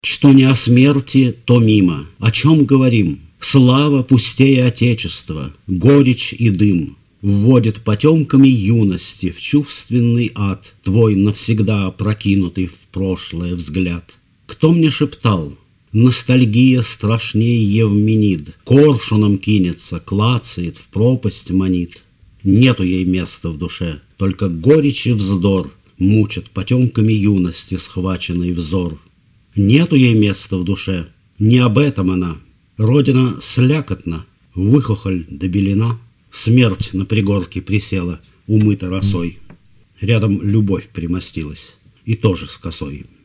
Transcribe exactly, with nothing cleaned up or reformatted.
Что не о смерти, то мимо. О чем говорим? Слава пустее отечества, горечь и дым вводит потемками юности в чувственный ад твой навсегда опрокинутый в прошлое взгляд. Кто мне шептал? Ностальгия страшнее Евменид, коршуном кинется, клацает, в пропасть манит. Нету ей места в душе, только горечь и вздор мучат потемками юности схваченный взор. Нету ей места в душе, не об этом она. Родина слякотна, выхохоль да белена. Смерть на пригорке присела, умыта росой. Рядом любовь примостилась, и тоже с косой.